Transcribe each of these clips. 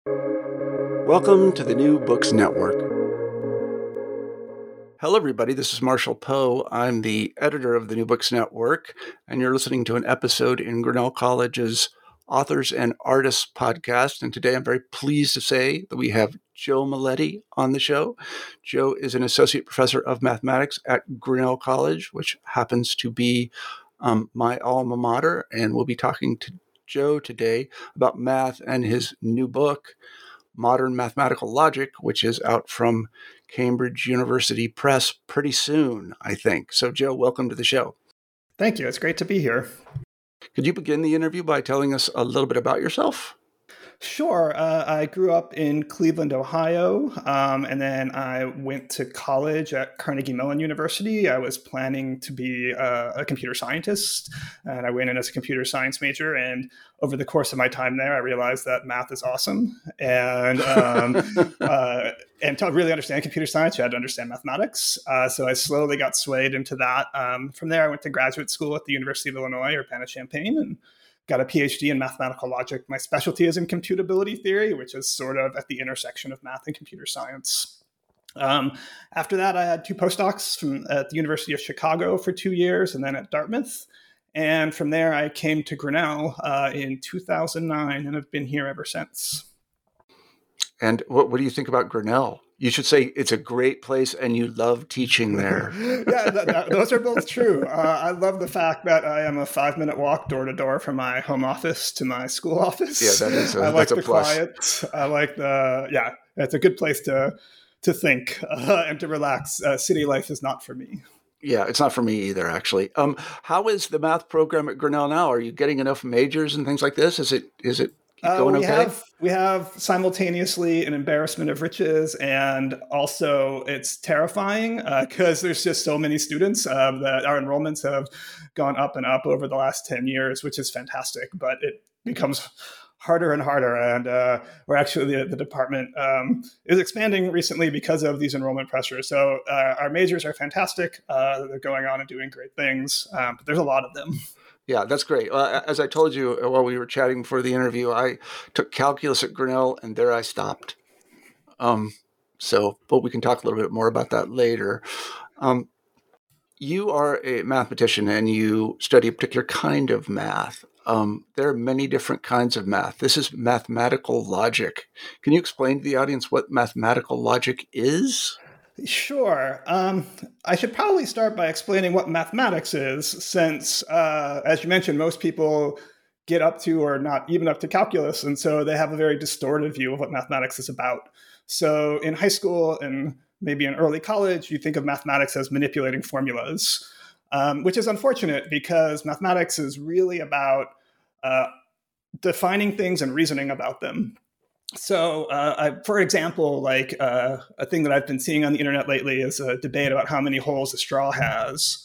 Welcome to the New Books Network. Hello, everybody. This is Marshall Poe. I'm the editor of the New Books Network, and you're listening to an episode in Grinnell College's Authors and Artists podcast. And today I'm very pleased to say that we have Joe Maletti on the show. Joe is an associate professor of mathematics at Grinnell College, which happens to be my alma mater. And we'll be talking to Joe today about math and his new book, Modern Mathematical Logic, which is out from Cambridge University Press pretty soon, I think. So, Joe, welcome to the show. Thank you. It's great to be here. Could you begin the interview by telling us a little bit about yourself? Sure. I grew up in Cleveland, Ohio, and then I went to college at Carnegie Mellon University. I was planning to be a computer scientist, and I went in as a computer science major. And over the course of my time there, I realized that math is awesome. And to really understand computer science, you had to understand mathematics. So I slowly got swayed into that. From there, I went to graduate school at the University of Illinois, Urbana-Champaign, and got a PhD in mathematical logic. My specialty is in computability theory, which is sort of at the intersection of math and computer science. After that, I had two postdocs at the University of Chicago for 2 years and then at Dartmouth. And from there, I came to Grinnell in 2009 and have been here ever since. And what do you think about Grinnell? You should say it's a great place and you love teaching there. Yeah, those are both true. I love the fact that I am a 5-minute walk door to door from my home office to my school office. Yeah, that's a plus. Client. I like it's a good place to think and to relax. City life is not for me. Yeah, it's not for me either, actually. How is the math program at Grinnell now? Are you getting enough majors and things like this? Is it going okay? We have simultaneously an embarrassment of riches, and also it's terrifying because there's just so many students that our enrollments have gone up and up over the last 10 years, which is fantastic, but it becomes harder and harder. And we're actually, the department is expanding recently because of these enrollment pressures. So our majors are fantastic. They're going on and doing great things, but there's a lot of them. Yeah, that's great. As I told you while we were chatting before the interview, I took calculus at Grinnell, and there I stopped. But we can talk a little bit more about that later. You are a mathematician, and you study a particular kind of math. There are many different kinds of math. This is mathematical logic. Can you explain to the audience what mathematical logic is? Sure. I should probably start by explaining what mathematics is, since, as you mentioned, most people get up to or not even up to calculus, and so they have a very distorted view of what mathematics is about. So in high school and maybe in early college, you think of mathematics as manipulating formulas, which is unfortunate because mathematics is really about defining things and reasoning about them. So, for example, a thing that I've been seeing on the internet lately is a debate about how many holes a straw has.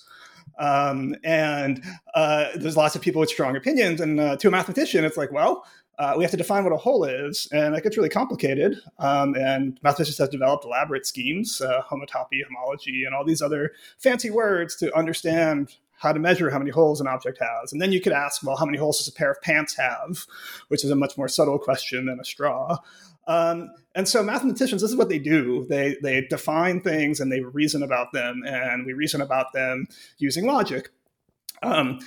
And there's lots of people with strong opinions. And to a mathematician, it's like, well, we have to define what a hole is. And it gets really complicated. And mathematicians have developed elaborate schemes, homotopy, homology, and all these other fancy words to understand how to measure how many holes an object has. And then you could ask, well, how many holes does a pair of pants have? Which is a much more subtle question than a straw. And so mathematicians, this is what they do. They define things and they reason about them, and we reason about them using logic. The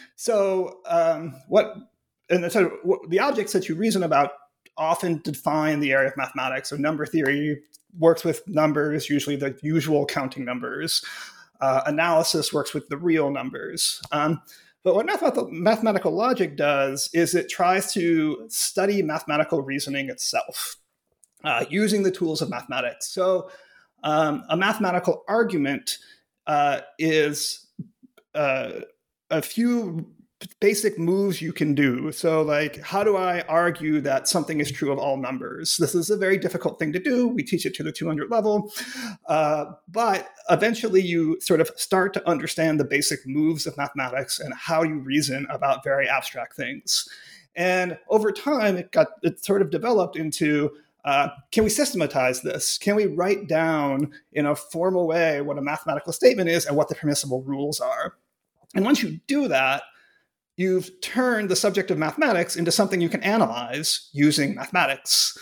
objects that you reason about often define the area of mathematics. So number theory works with numbers, usually the usual counting numbers. Analysis works with the real numbers. But what mathematical logic does is it tries to study mathematical reasoning itself using the tools of mathematics. So a mathematical argument is a few basic moves you can do. So like, how do I argue that something is true of all numbers? This is a very difficult thing to do. We teach it to the 200 level. But eventually you sort of start to understand the basic moves of mathematics and how you reason about very abstract things. And over time, it sort of developed into, can we systematize this? Can we write down in a formal way what a mathematical statement is and what the permissible rules are? And once you do that, you've turned the subject of mathematics into something you can analyze using mathematics,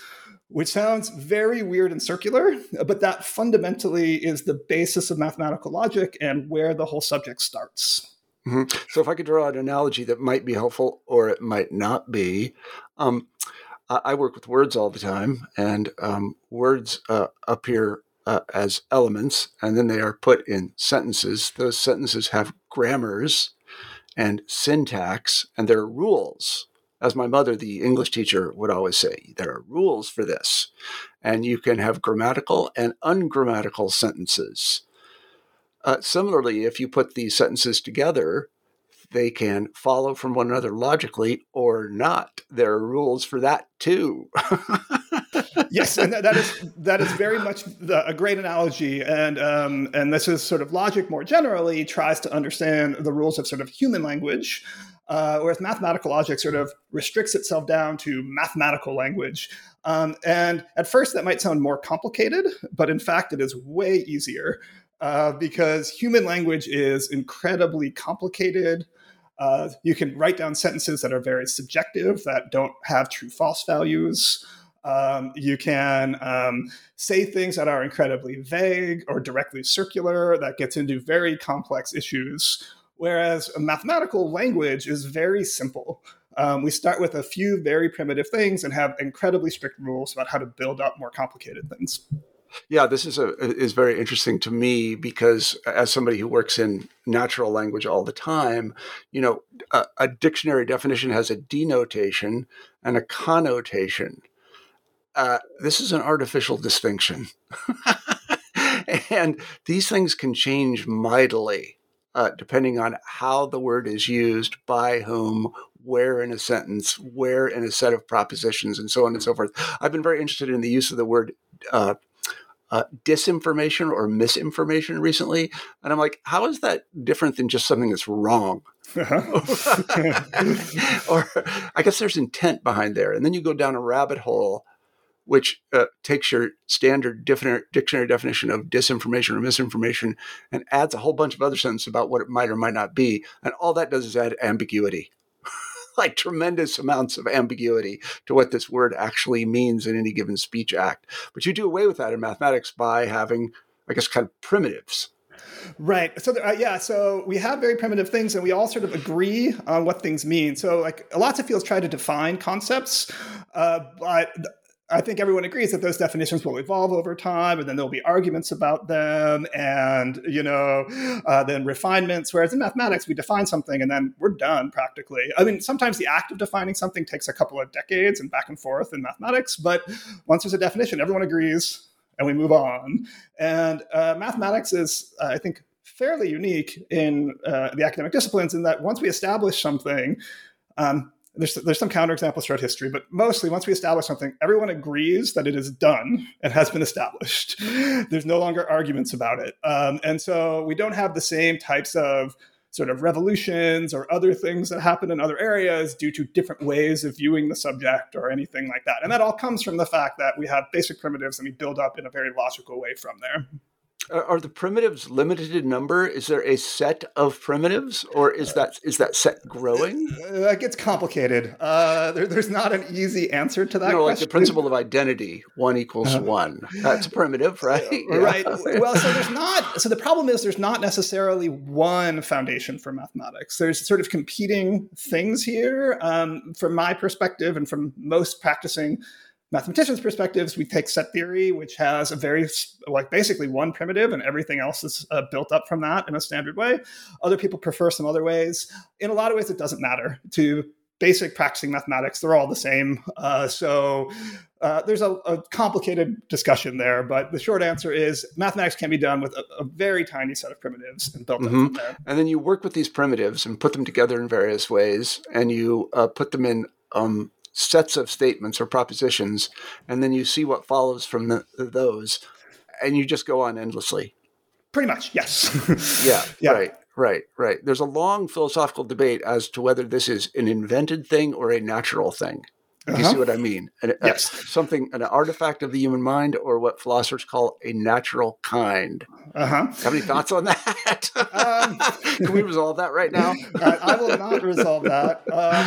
which sounds very weird and circular, but that fundamentally is the basis of mathematical logic and where the whole subject starts. Mm-hmm. So if I could draw an analogy that might be helpful or it might not be, I work with words all the time, and words appear as elements, and then they are put in sentences. Those sentences have grammars and syntax, and there are rules. As my mother, the English teacher, would always say, there are rules for this. And you can have grammatical and ungrammatical sentences. Similarly, if you put these sentences together, they can follow from one another logically or not. There are rules for that too. Yes, and that is very much a great analogy, and this is sort of logic more generally tries to understand the rules of sort of human language, whereas mathematical logic sort of restricts itself down to mathematical language. And at first that might sound more complicated, but in fact it is way easier because human language is incredibly complicated. You can write down sentences that are very subjective, that don't have true-false values. You can say things that are incredibly vague or directly circular that gets into very complex issues, whereas a mathematical language is very simple. We start with a few very primitive things and have incredibly strict rules about how to build up more complicated things. Yeah, this is very interesting to me because as somebody who works in natural language all the time, a dictionary definition has a denotation and a connotation. This is an artificial distinction. And these things can change mightily depending on how the word is used, by whom, where in a sentence, where in a set of propositions, and so on and so forth. I've been very interested in the use of the word disinformation or misinformation recently. And I'm like, how is that different than just something that's wrong? Or I guess there's intent behind there. And then you go down a rabbit hole, which takes your standard dictionary definition of disinformation or misinformation and adds a whole bunch of other sentences about what it might or might not be. And all that does is add ambiguity. Like tremendous amounts of ambiguity to what this word actually means in any given speech act. But you do away with that in mathematics by having, I guess, kind of primitives. Right. So, so we have very primitive things and we all sort of agree on what things mean. So like lots of fields try to define concepts, but I think everyone agrees that those definitions will evolve over time, and then there'll be arguments about them, and then refinements. Whereas in mathematics, we define something and then we're done practically. I mean, sometimes the act of defining something takes a couple of decades and back and forth in mathematics, but once there's a definition, everyone agrees, and we move on. And mathematics is, I think, fairly unique in the academic disciplines in that once we establish something. There's some counterexamples throughout history, but mostly once we establish something, everyone agrees that it is done and has been established. There's no longer arguments about it. And so we don't have the same types of sort of revolutions or other things that happen in other areas due to different ways of viewing the subject or anything like that. And that all comes from the fact that we have basic primitives and we build up in a very logical way from there. Are the primitives limited in number? Is there a set of primitives, or is that set growing? It gets complicated. There's not an easy answer to that question. Like the principle of identity, 1 = 1. That's a primitive, right? Right. Well, so the problem is there's not necessarily one foundation for mathematics. There's sort of competing things here. From my perspective and from most practicing mathematicians' perspectives, we take set theory, which has a very, basically one primitive and everything else is built up from that in a standard way. Other people prefer some other ways. In a lot of ways, it doesn't matter. To basic practicing mathematics, they're all the same. So there's a complicated discussion there, but the short answer is mathematics can be done with a very tiny set of primitives and built up from there. And then you work with these primitives and put them together in various ways, and you put them in sets of statements or propositions, and then you see what follows from those, and you just go on endlessly. Pretty much, yes. Yeah. Right. There's a long philosophical debate as to whether this is an invented thing or a natural thing. You see what I mean? Yes. Something, an artifact of the human mind, or what philosophers call a natural kind. Have any thoughts on that? Can we resolve that right now? I will not resolve that.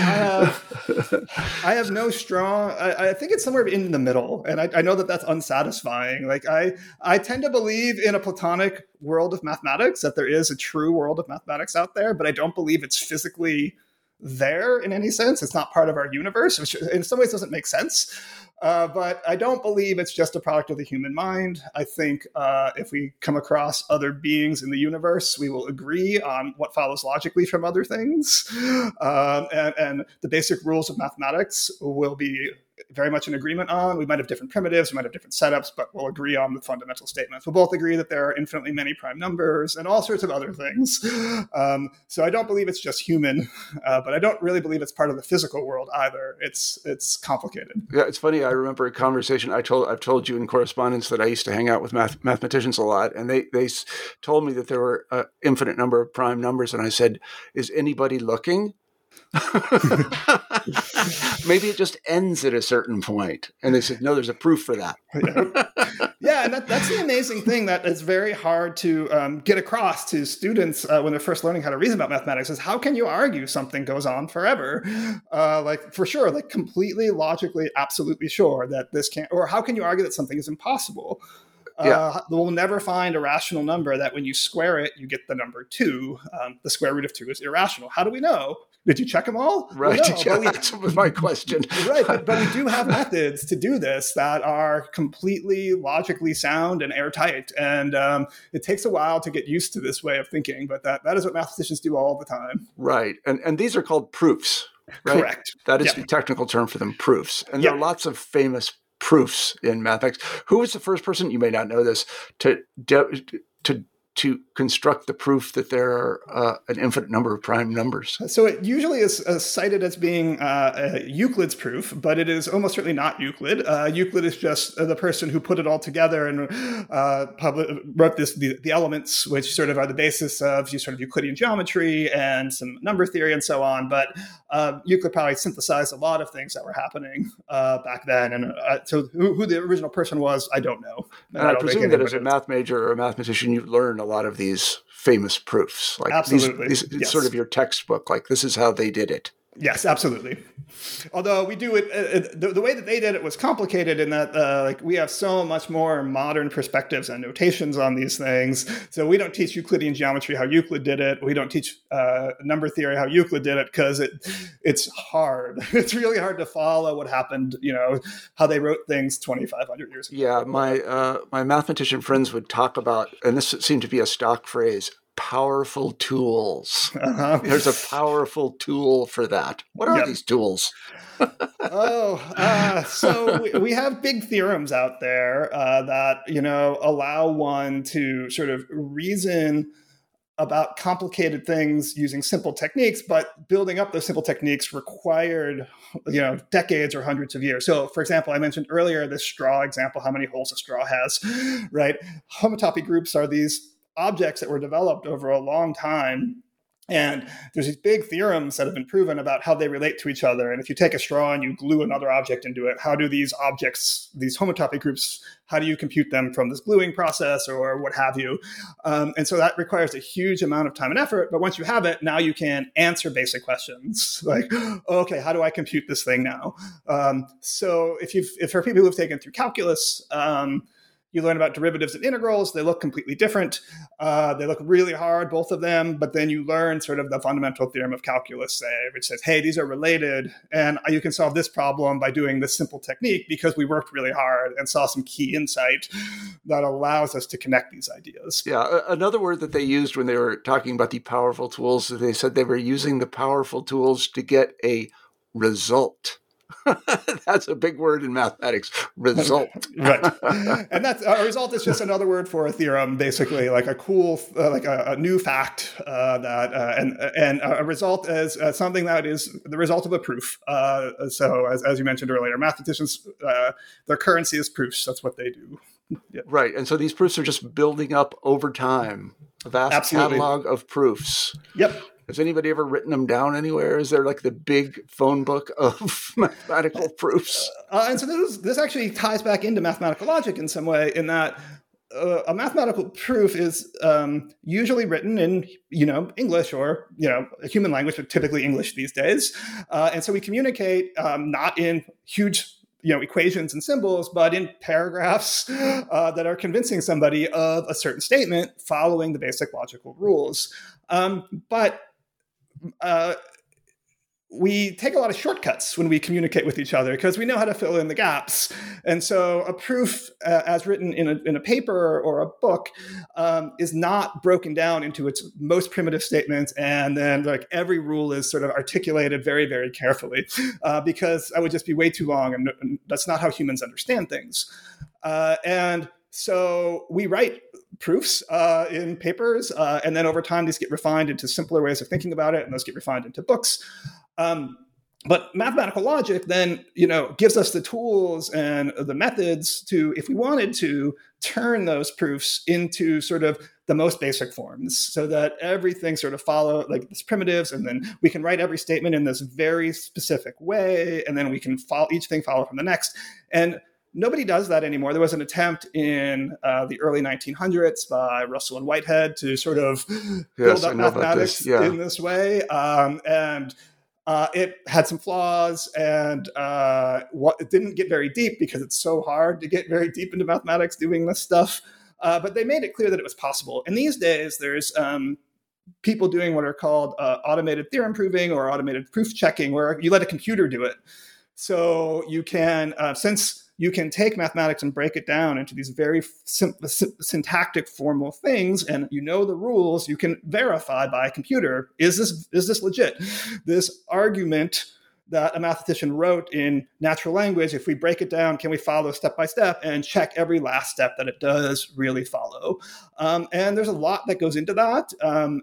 I have no strong. I think it's somewhere in the middle, and I know that that's unsatisfying. Like I tend to believe in a Platonic world of mathematics, that there is a true world of mathematics out there, but I don't believe it's physically there in any sense. It's not part of our universe, which in some ways doesn't make sense. But I don't believe it's just a product of the human mind. I think if we come across other beings in the universe, we will agree on what follows logically from other things. And the basic rules of mathematics will be very much in agreement on. We might have different primitives, we might have different setups, but we'll agree on the fundamental statements. We'll both agree that there are infinitely many prime numbers and all sorts of other things. So I don't believe it's just human, but I don't really believe it's part of the physical world either. It's complicated. Yeah, it's funny. I remember a conversation. I've told you in correspondence that I used to hang out with mathematicians a lot, and they told me that there were an infinite number of prime numbers, and I said, "Is anybody looking?" Maybe it just ends at a certain point. And they said, no, there's a proof for that. Yeah, and that's the amazing thing that is very hard to get across to students when they're first learning how to reason about mathematics is how can you argue something goes on forever? Like, for sure, like completely logically, absolutely sure that this can't, or how can you argue that something is impossible? We'll never find a rational number that when you square it, you get the number 2. The square root of 2 is irrational. How do we know? Did you check them all? Right. Well, no, that was my question. Right. But we do have methods to do this that are completely logically sound and airtight. And it takes a while to get used to this way of thinking. But that is what mathematicians do all the time. Right. And these are called proofs. Right? Correct. That is the technical term for them, proofs. And there are lots of famous proofs in mathematics. Who was the first person, you may not know this, to construct the proof that there are an infinite number of prime numbers? So it usually is cited as being Euclid's proof, but it is almost certainly not Euclid. Euclid is just the person who put it all together and wrote the elements, which sort of are the basis of sort of Euclidean geometry and some number theory and so on. But Euclid probably synthesized a lot of things that were happening back then. And so who the original person was, I don't know. And I presume that as a math major or a mathematician, you've learned a lot of these famous proofs. Like absolutely. It's sort of your textbook, like this is how they did it. Yes, absolutely. Although we do it, the way that they did it was complicated in that like we have so much more modern perspectives and notations on these things. So we don't teach Euclidean geometry how Euclid did it. We don't teach number theory how Euclid did it because it's hard. It's really hard to follow what happened, how they wrote things 2,500 years ago. Yeah, my mathematician friends would talk about, and this seemed to be a stock phrase, powerful tools. There's a powerful tool for that. What are these tools? So we have big theorems out there that, allow one to sort of reason about complicated things using simple techniques, but building up those simple techniques required, decades or hundreds of years. So, for example, I mentioned earlier this straw example, how many holes a straw has, right? Homotopy groups are these objects that were developed over a long time. And there's these big theorems that have been proven about how they relate to each other. And if you take a straw and you glue another object into it, how do these objects, these homotopy groups, how do you compute them from this gluing process or what have you? And so that requires a huge amount of time and effort. But once you have it, now you can answer basic questions like, okay, how do I compute this thing now? So if for people who've taken through calculus, you learn about derivatives and integrals. They look completely different. They look really hard, both of them. But then you learn sort of the fundamental theorem of calculus, say, which says, hey, these are related. And you can solve this problem by doing this simple technique because we worked really hard and saw some key insight that allows us to connect these ideas. Yeah. Another word that they used when they were talking about the powerful tools, they said they were using the powerful tools to get a result. That's a big word in mathematics, result. Right. And that's a result is just another word for a theorem, basically, like a cool, like a new fact and a result is something that is the result of a proof. So as you mentioned earlier, mathematicians, their currency is proofs. That's what they do. Yeah. Right. And so these proofs are just building up over time, a vast catalog of proofs. Yep. Has anybody ever written them down anywhere? Is there like the big phone book of mathematical proofs? And so this actually ties back into mathematical logic in some way, in that a mathematical proof is usually written in, English or, a human language, but typically English these days. And so we communicate not in huge, equations and symbols, but in paragraphs that are convincing somebody of a certain statement following the basic logical rules. But we take a lot of shortcuts when we communicate with each other because we know how to fill in the gaps. And so a proof as written in a paper or a book is not broken down into its most primitive statements. And then like every rule is sort of articulated very, very carefully because that would just be way too long. And that's not how humans understand things. And so we write proofs in papers, and then over time, these get refined into simpler ways of thinking about it, and those get refined into books. But mathematical logic then, gives us the tools and the methods to, if we wanted to, turn those proofs into sort of the most basic forms so that everything sort of follow like these primitives, and then we can write every statement in this very specific way, and then we can follow each thing follow from the next. And nobody does that anymore. There was an attempt in the early 1900s by Russell and Whitehead to sort of build up mathematics in this way. And it had some flaws, and it didn't get very deep because it's so hard to get very deep into mathematics doing this stuff. But they made it clear that it was possible. And these days, there's people doing what are called automated theorem proving or automated proof checking, where you let a computer do it. So you can, since you can take mathematics and break it down into these very syntactic formal things, and the rules, you can verify by a computer, is this legit? This argument that a mathematician wrote in natural language, if we break it down, can we follow step by step and check every last step that it does really follow? And there's a lot that goes into that.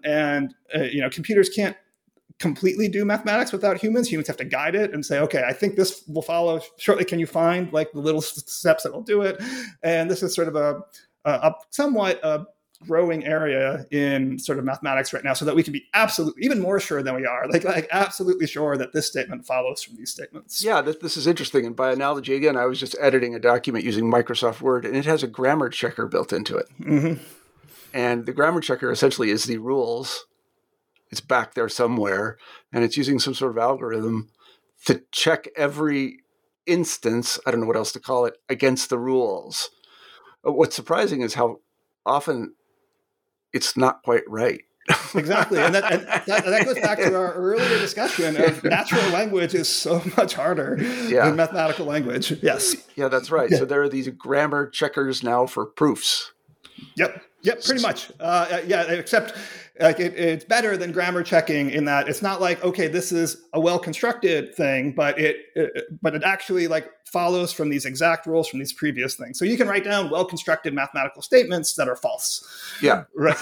Computers can't completely do mathematics without humans. Humans have to guide it and say, okay, I think this will follow shortly. Can you find like the little steps that will do it? And this is sort of a somewhat growing area in sort of mathematics right now, so that we can be absolutely even more sure than we are, like absolutely sure that this statement follows from these statements. Yeah, this is interesting. And by analogy, again, I was just editing a document using Microsoft Word, and it has a grammar checker built into it. Mm-hmm. And the grammar checker essentially is the rules. It's back there somewhere, and it's using some sort of algorithm to check every instance, I don't know what else to call it, against the rules. What's surprising is how often it's not quite right. Exactly. And that goes back to our earlier discussion of natural language is so much harder than mathematical language. Yes. Yeah, that's right. Yeah. So there are these grammar checkers now for proofs. Yep, pretty much. Except it's better than grammar checking in that it's not like, okay, this is a well-constructed thing, but it actually like follows from these exact rules from these previous things. So you can write down well-constructed mathematical statements that are false. Yeah. Right.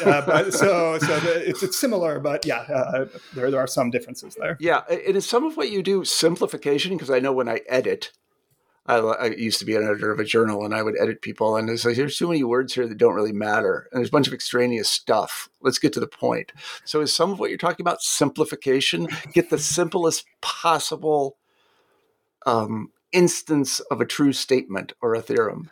It's similar, but there are some differences there. Yeah. And is some of what you do simplification? Because I know when I edit, I used to be an editor of a journal, and I would edit people, and it's like, there's too many words here that don't really matter, and there's a bunch of extraneous stuff. Let's get to the point. So is some of what you're talking about simplification? Get the simplest possible instance of a true statement or a theorem.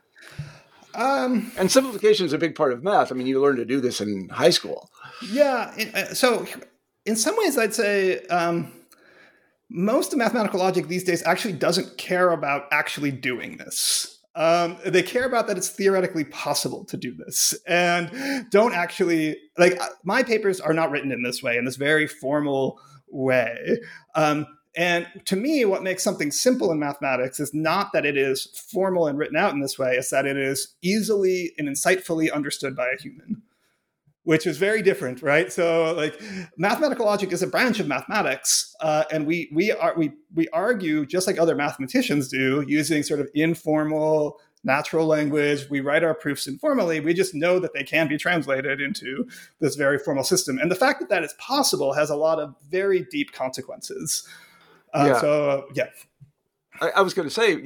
And simplification is a big part of math. I mean, you learn to do this in high school. Yeah. So in some ways, I'd say most of mathematical logic these days actually doesn't care about actually doing this. They care about that it's theoretically possible to do this, and don't actually, like, my papers are not written in this way, in this very formal way. And to me, what makes something simple in mathematics is not that it is formal and written out in this way, it's that it is easily and insightfully understood by a human, which is very different, right? So, like, mathematical logic is a branch of mathematics, and we argue just like other mathematicians do, using sort of informal natural language. We write our proofs informally. We just know that they can be translated into this very formal system, and the fact that that is possible has a lot of very deep consequences. I was going to say,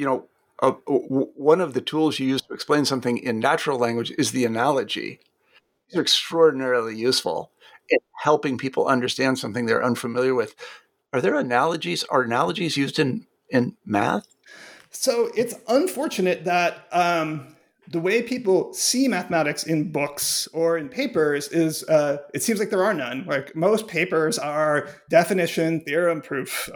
one of the tools you use to explain something in natural language is the analogy. These are extraordinarily useful. in helping people understand something they're unfamiliar with. Are there analogies? Are analogies used in math? So it's unfortunate that the way people see mathematics in books or in papers is it seems like there are none. Like most papers are definition, theorem, proof.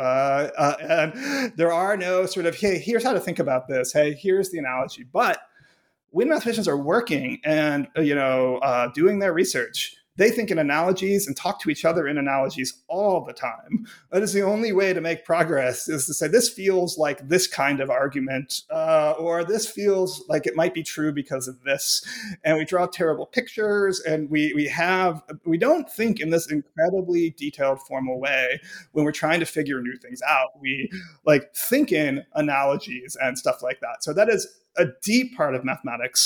And there are no sort of, hey, here's how to think about this. Hey, here's the analogy. But when mathematicians are working and doing their research, they think in analogies and talk to each other in analogies all the time. That is the only way to make progress, is to say, this feels like this kind of argument, or this feels like it might be true because of this. And we draw terrible pictures, and we don't think in this incredibly detailed, formal way when we're trying to figure new things out. We think in analogies and stuff like that. So that is a deep part of mathematics.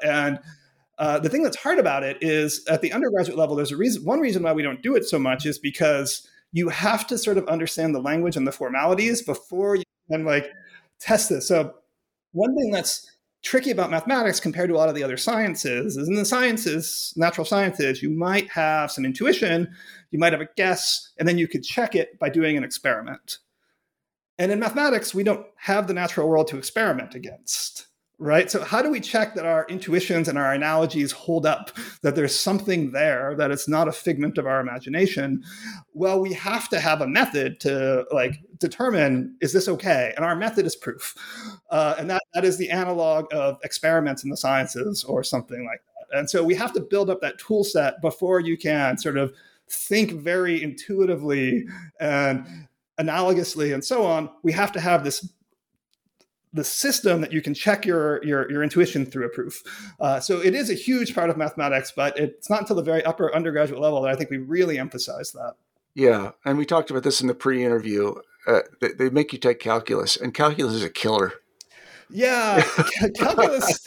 The thing that's hard about it is at the undergraduate level, there's one reason why we don't do it so much is because you have to sort of understand the language and the formalities before you can test this. So one thing that's tricky about mathematics compared to a lot of the other sciences is in the sciences, natural sciences, you might have some intuition, you might have a guess, and then you could check it by doing an experiment. And in mathematics, we don't have the natural world to experiment against. Right? So how do we check that our intuitions and our analogies hold up, that there's something there, that it's not a figment of our imagination? Well, we have to have a method to determine, is this okay? And our method is proof. And that is the analog of experiments in the sciences or something like that. And so we have to build up that tool set before you can sort of think very intuitively and analogously and so on. We have to have the system that you can check your intuition through a proof. So it is a huge part of mathematics, but it's not until the very upper undergraduate level that I think we really emphasize that. Yeah, and we talked about this in the pre-interview. They make you take calculus, and calculus is a killer. Yeah, calculus.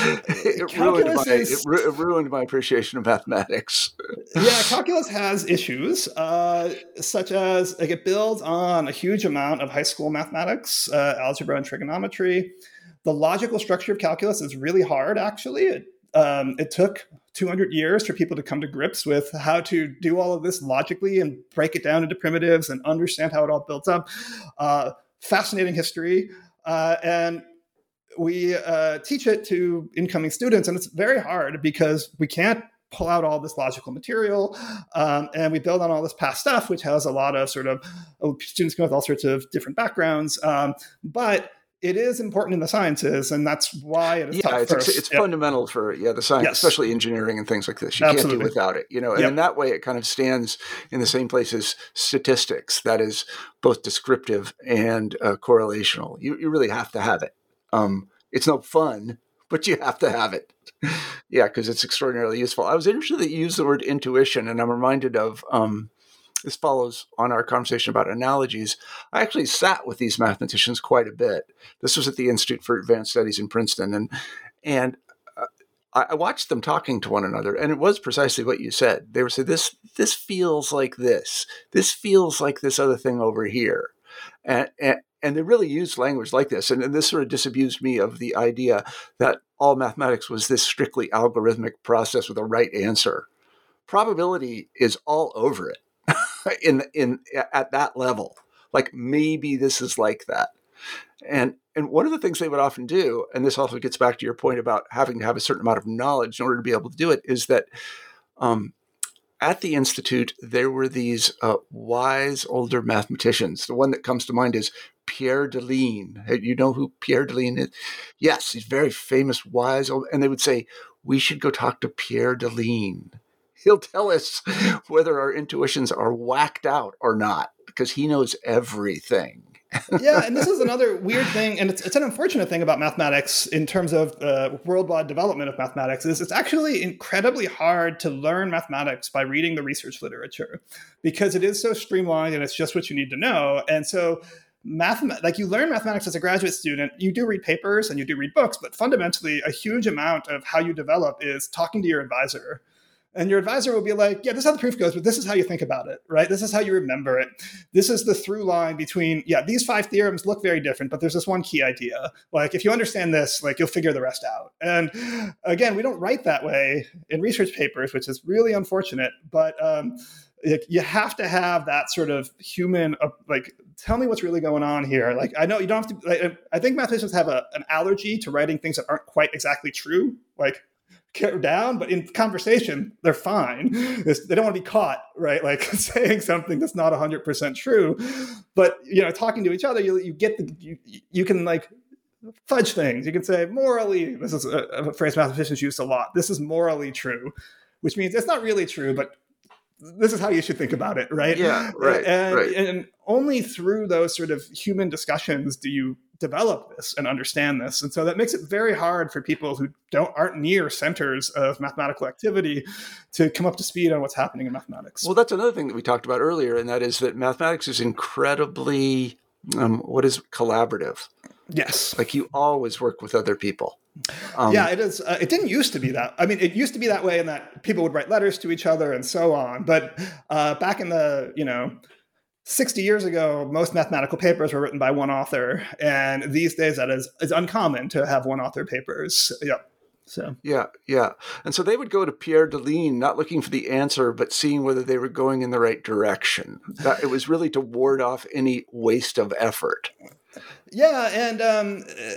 It ruined my appreciation of mathematics. Yeah, calculus has issues, such as it builds on a huge amount of high school mathematics, algebra and trigonometry. The logical structure of calculus is really hard, actually. It took 200 years for people to come to grips with how to do all of this logically and break it down into primitives and understand how it all builds up. Fascinating history. And we teach it to incoming students, and it's very hard because we can't pull out all this logical material, and we build on all this past stuff, which has a lot of sort of students come with all sorts of different backgrounds, but it is important in the sciences, and that's why it is taught first. It's fundamental for the science, especially engineering and things like this. You Absolutely. Can't do without it, and in that way it kind of stands in the same place as statistics, that is both descriptive and correlational. You really have to have it. It's no fun, but you have to have it. Yeah, because it's extraordinarily useful. I was interested that you used the word intuition, and I'm reminded of, this follows on our conversation about analogies. I actually sat with these mathematicians quite a bit. This was at the Institute for Advanced Studies in Princeton, and I watched them talking to one another, and it was precisely what you said. They would say, this feels like this. This feels like this other thing over here. And they really used language like this. And this sort of disabused me of the idea that all mathematics was this strictly algorithmic process with a right answer. Probability is all over it at that level. Like maybe this is like that. And one of the things they would often do, and this also gets back to your point about having to have a certain amount of knowledge in order to be able to do it, is that at the Institute, there were these wise older mathematicians. The one that comes to mind is Pierre Deligne. You know who Pierre Deligne is? Yes, he's very famous, wise. And they would say, we should go talk to Pierre Deligne. He'll tell us whether our intuitions are whacked out or not, because he knows everything. Yeah, and this is another weird thing, and it's an unfortunate thing about mathematics in terms of worldwide development of mathematics, is it's actually incredibly hard to learn mathematics by reading the research literature, because it is so streamlined and it's just what you need to know. And so you learn mathematics as a graduate student, you do read papers and you do read books, but fundamentally a huge amount of how you develop is talking to your advisor And your advisor will be like, yeah, this is how the proof goes, but this is how you think about it, right? This is how you remember it. This is the through line between, these 5 theorems look very different, but there's this one key idea. Like, if you understand this, like, you'll figure the rest out. And again, we don't write that way in research papers, which is really unfortunate, but you have to have that sort of human, like, tell me what's really going on here. Like, I know you don't have to, like, I think mathematicians have an allergy to writing things that aren't quite exactly true. Like, down, but in conversation, they're fine. They don't want to be caught, right? Like saying something that's not 100% true. But, talking to each other, you get you can like fudge things. You can say morally, this is a phrase mathematicians use a lot. This is morally true, which means it's not really true, but this is how you should think about it, right? Yeah, right. And only through those sort of human discussions do you develop this and understand this. And so that makes it very hard for people who aren't near centers of mathematical activity to come up to speed on what's happening in mathematics. Well, that's another thing that we talked about earlier, and that is that mathematics is incredibly, collaborative. Yes. Like you always work with other people. It is. It didn't used to be that. I mean, it used to be that way in that people would write letters to each other and so on. But back in the, 60 years ago, most mathematical papers were written by one author. And these days that is uncommon to have one author papers. Yep. So yeah. And so they would go to Pierre Deligne, not looking for the answer, but seeing whether they were going in the right direction. It was really to ward off any waste of effort. Yeah, and